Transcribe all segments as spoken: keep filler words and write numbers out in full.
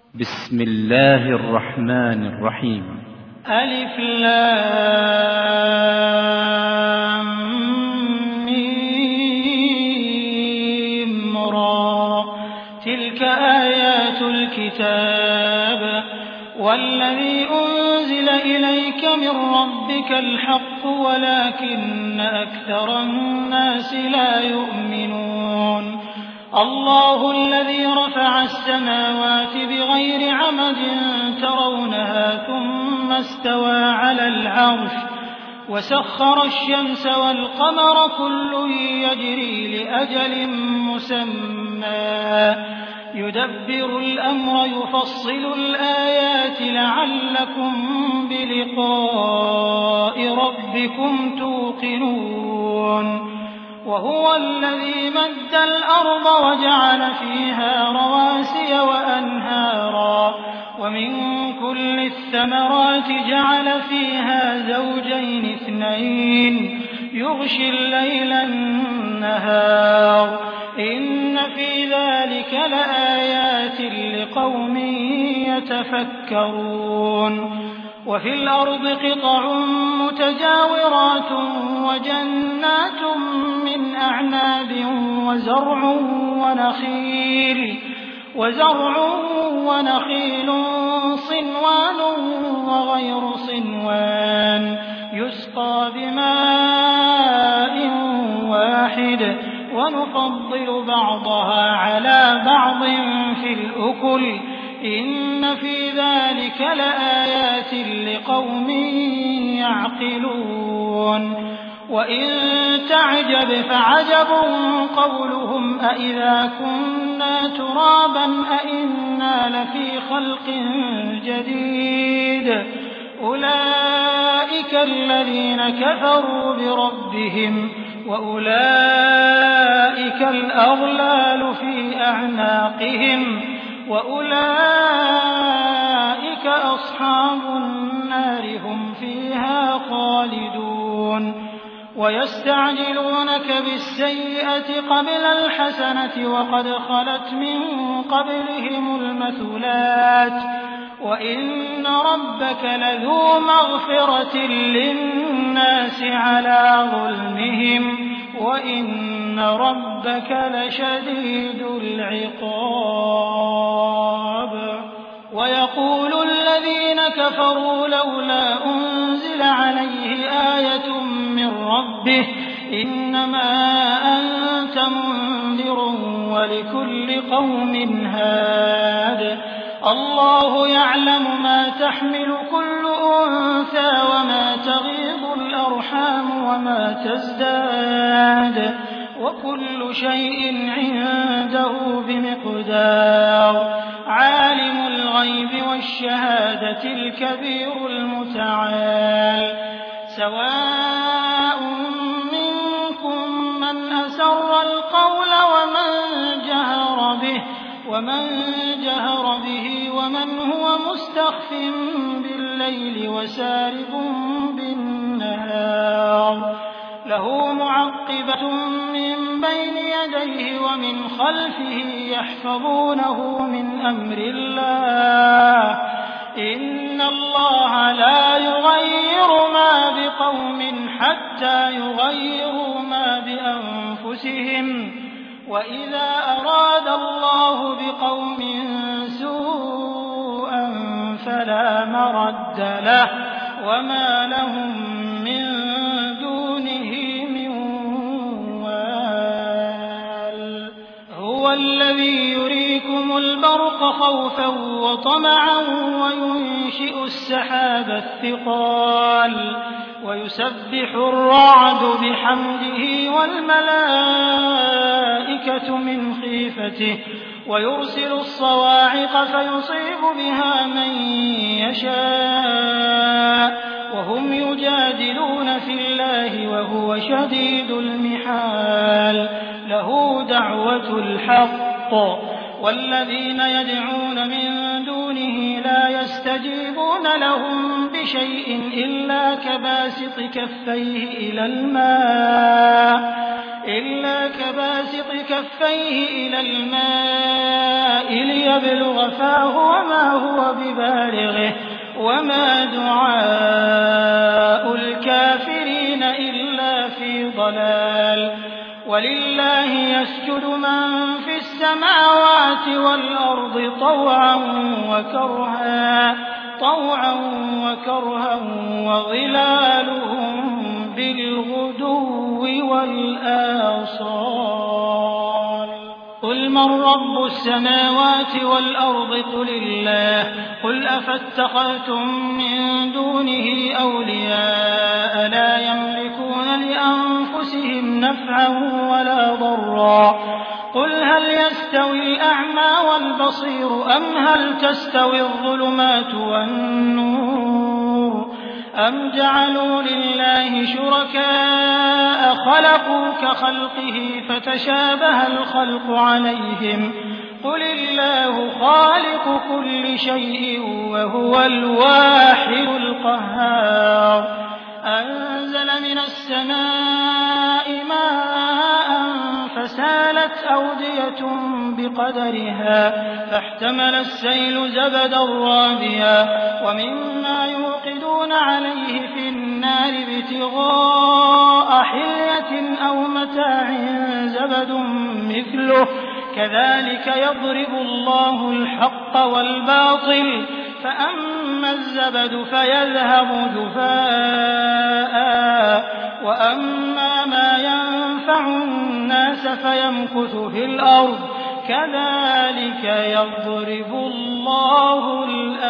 بسم الله الرحمن الرحيم. ألف لام ميم را، تلك آيات الكتاب والذي أنزل إليك من ربك الحق ولكن أكثر الناس لا يؤمنون. الله الذي رفع السماوات بغير عمد ترونها ثم استوى على العرش وسخر الشمس والقمر كل يجري لأجل مسمى يدبر الأمر يفصل الآيات لعلكم بلقاء ربكم توقنون. وهو الذي مد الأرض وجعل فيها رواسي وأنهارا ومن كل الثمرات جعل فيها زوجين اثنين يغشي الليل النهار إن في ذلك لآيات لقوم يتفكرون. وفي الأرض قطع متجاورات وجنات من أعناب وزرع ونخيل وزرع ونخيل صنوان وغير صنوان يسقى بماء واحد ونفضل بعضها على بعض في الأكل إن في ذلك لآيات لقوم يعقلون. وإن تعجب فعجب قولهم أإذا كنا ترابا أإنا لفي خلق جديد أولئك الذين كفروا بربهم وأولئك الأغلال في أعناقهم وأولئك أصحاب النار هم فيها خالدون. ويستعجلونك بالسيئة قبل الحسنة وقد خلت من قبلهم المثلات وإن ربك لذو مغفرة للناس على ظلمهم وإن ربك لشديد العقاب. ويقول الذين كفروا لولا أنزل عليه آية من ربه إنما أنت منذر ولكل قوم هاد الله يعلم ما تحمل كل أنثى وما تغيض الأرحام وما تزداد وكل شيء عنده بمقدار. عالم الغيب والشهادة الكبير المتعال. سواء منكم من أسر القول ومن جهر به ومن جهر به ومن هو مستخف بالليل وسارب بالنهار له معقبة من بين يديه ومن خلفه يحفظونه من أمر الله إن الله لا يغير ما بقوم حتى يغيروا ما بأنفسهم وإذا أراد الله بقوم سوءا فلا مرد له وما لهم من دونه من وال. هو الذي يريكم البرق خوفا وطمعا وينشئ السحاب الثقال ويسبح الرعد بحمده والملائكة من خيفته ويرسل الصواعق فيصيب بها من يشاء وهم يجادلون في الله وهو شديد المحال. له دعوة الحق والذين يدعون من دونه لا يستجيبون لهم بشيء إلا كباسط كفيه إلى الماء إلا كباسط كفيه إلى الماء ليبلغ فاه وما هو ببالغه وما دعاء الكافرين إلا في ضلال ولله يسجد من في السماوات والأرض طوعا وكرها طوعا وكرها وظلالهم بالغدو والآصال قل من رب السماوات والأرض قل الله قل أفاتخذتم من دونه أولياء لا يملكون لأنفسهم نفعا ولا ضرا قل هل يستوي الأعمى والبصير أم هل تستوي الظلمات والنور أم جعلوا لله شركاء خلقوا كخلقه فتشابه الخلق عليهم قل الله خالق كل شيء وهو الواحد القهار أنزل من السماء ماء فسالت أودية بقدرها فاحتمل السيل زبدا رابيا ومما يوقدون عليه في النار ابتغاء حلية أو متاع زبد مثله كذلك يضرب الله الحق والباطل فأما الزبد فيذهب جفاء وأما ما ينفع الناس فيمكث في الأرض كذلك يضرب الله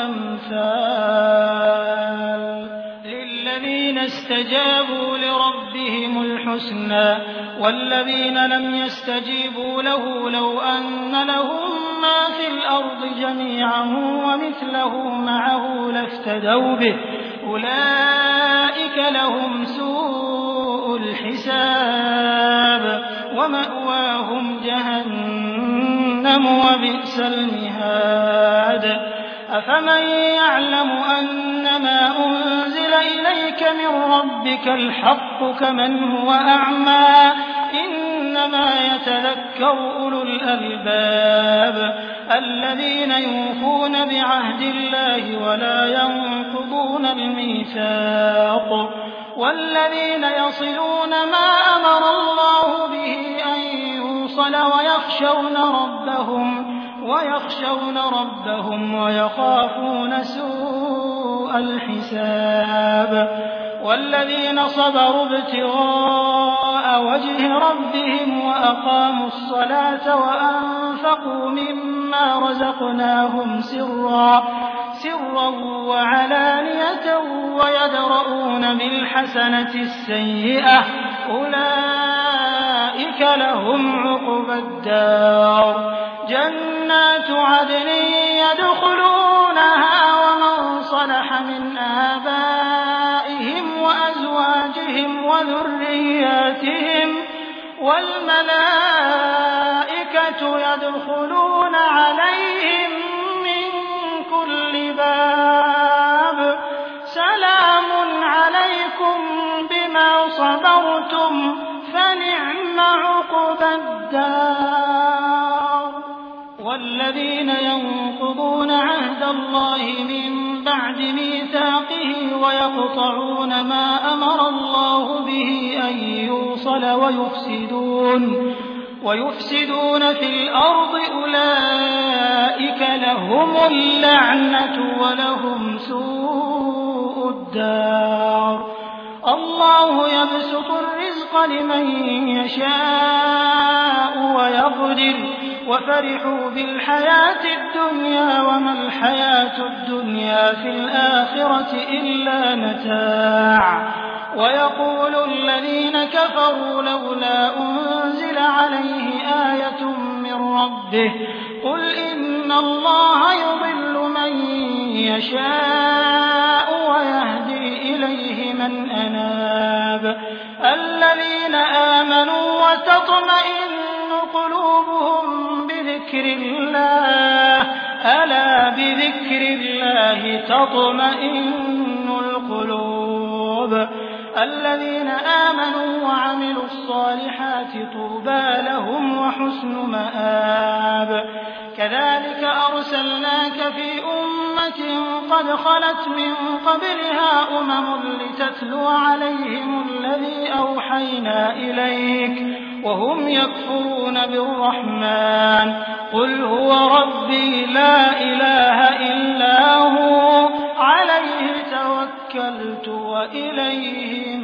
الأمثال للذين استجابوا لربهم الحسنى والذين لم يستجيبوا له لو أن لهم ما في الأرض جميعا ومثله معه لافتدوا به أولئك لهم سوء الحساب ومأواهم جهنم وبئس المهاد أفمن يعلم أنما أنزل إليك من ربك الحق كمن هو أعمى إنما يتذكر أولو الألباب الذين يوفون بعهد الله ولا ينقضون الميثاق والذين يصلون ما أمر الله به أن يوصل ويخشون ربهم ويخشون ربهم ويخافون سوء الحساب والذين صبروا ابتغاء وجه ربهم وأقاموا الصلاة وأنفقوا مما رزقناهم سرا سرا وعلانية ويدرؤون بالحسنة السيئة أولئك لهم عقبى الدار جنات عدن يدخلونها ومن صلح من آبائهم وأزواجهم وذرياتهم والملائكة يدخلون عليهم من كل باب سلام عليكم بما صبرتم فنعم عقبى الدار والذين ينقضون عهد الله من بعد ميثاقه ويقطعون ما أمر الله به أن يوصل ويفسدون ويفسدون في الأرض أولئك لهم اللعنة ولهم سوء الدار الله يبسط الرزق لمن يشاء ويقدر وفرحوا بالحياة الدنيا وما الحياة الدنيا في الآخرة إلا متاع ويقول الذين كفروا لولا أنزل عليه آية من ربه قل إن الله يضل من يشاء ويهدي إليه من أناب الذين آمنوا وتطمئن قلوبهم بذكر الله ألا بذكر الله تطمئن القلوب الذين آمنوا وعملوا الصالحات طوبى لهم وحسن مآب. كذلك أرسلناك في أمة قد خلت من قبلها أمم لتتلو عليهم الذي أوحينا إليك وهم يكفرون بالرحمن قل هو ربي لا إله إلا هو عليه توكلت وإليه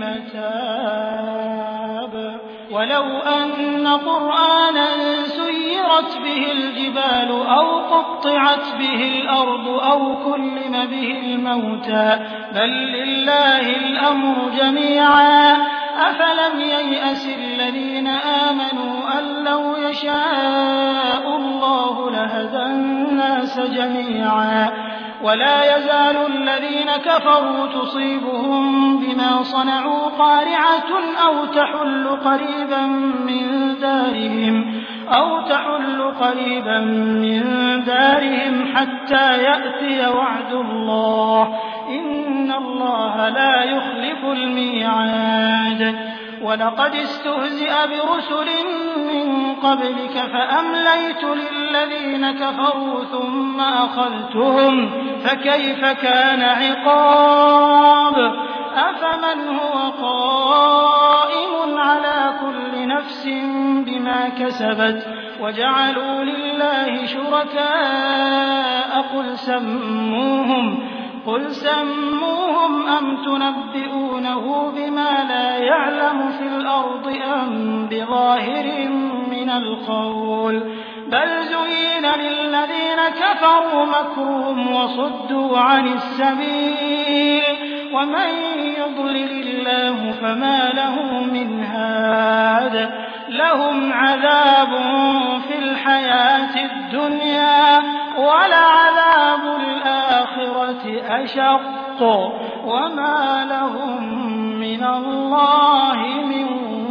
متاب. ولو أن قرآنا سيرت به الجبال أو قطعت به الأرض أو كلم به الموتى بل لله الأمر جميعا أفلم ييأس الذين آمنوا أن لو يشاء الله لهدى الناس جميعا ولا يزال الذين كفروا تصيبهم بما صنعوا قارعة أو تحل قريبا من دارهم أو تحل قريبا من دارهم حتى يأتي وعد الله إن الله لا يخلف الميعاد. ولقد استهزئ برسل من قبلك فأمليت للذين كفروا ثم أخذتهم فكيف كان عقاب. أفمن هو قائم على كل نفس بما كسبت وجعلوا لله شركاء قل سموهم قل سموهم أم تنبئونه بما لا يعلم في الأرض أم بظاهر من القول بل زين للذين كفروا مكرهم وصدوا عن السبيل ومن يضلل الله فما له من هاد. لهم عذاب في الحياة الدنيا ولعذاب الآخرة أشق وما لهم من الله من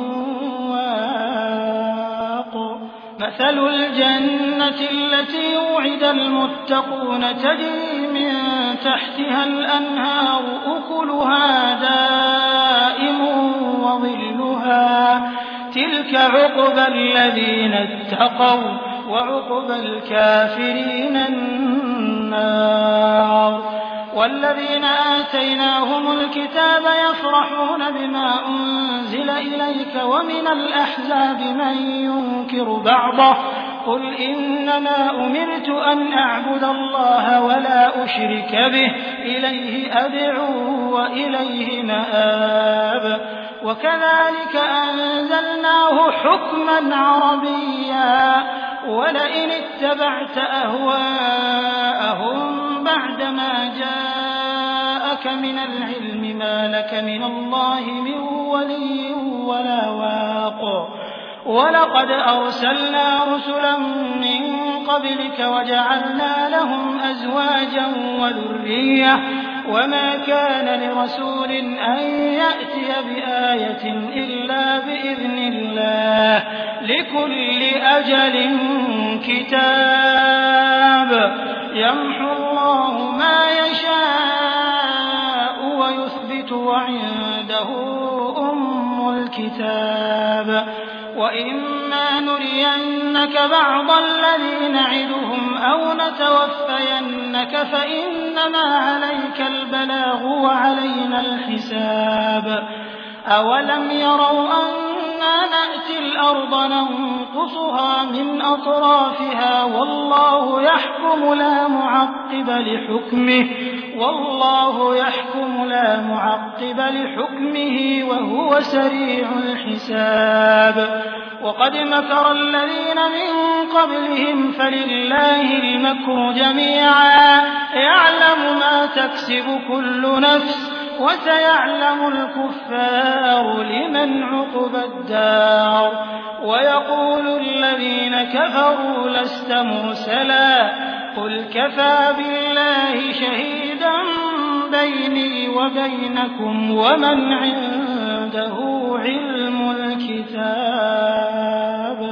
واق. مثل الجنة التي وعد المتقون تجري من تحتها الأنهار أكلها دائم وظلها تلك عقبى الذين اتقوا وعقبى الكافرين النار. والذين آتيناهم الكتاب يفرحون بما أنزل إليك ومن الأحزاب من ينكر بعضه قل إنما أمرت أن أعبد الله ولا أشرك به إليه أدعو وإليه مآب. وكذلك أنزلناه حكما عربيا ولئن اتبعت أهواءهم بعدما جاءك من العلم ما لك من الله من ولي ولا واق. ولقد أرسلنا رسلا من قبلك وجعلنا لهم أزواجا وذرية وما كان لرسول أن يأتي بآية إلا بإذن الله لكل أجل كتاب يمحو الله ما يشاء ويثبت وعنده أم الكتاب. وإما نرينك بعض الذي نعدهم أو نتوفينك فإنما عليك البلاغ وعلينا الحساب. أولم يروا أنا نأتي الأرض ننقصها من أطرافها والله يحكم لا معقب لحكمه والله يحكم لا معقب لحكمه وهو سريع الحساب. وقد مكر الذين من قبلهم فلله المكر جميعا يعلم ما تكسب كل نفس وسيعلم الكفار لمن عقبى الدار. ويقول الذين كفروا لست مرسلا قل كفى بالله شهيدا بيني وبينكم ومن عنده علم الكتاب.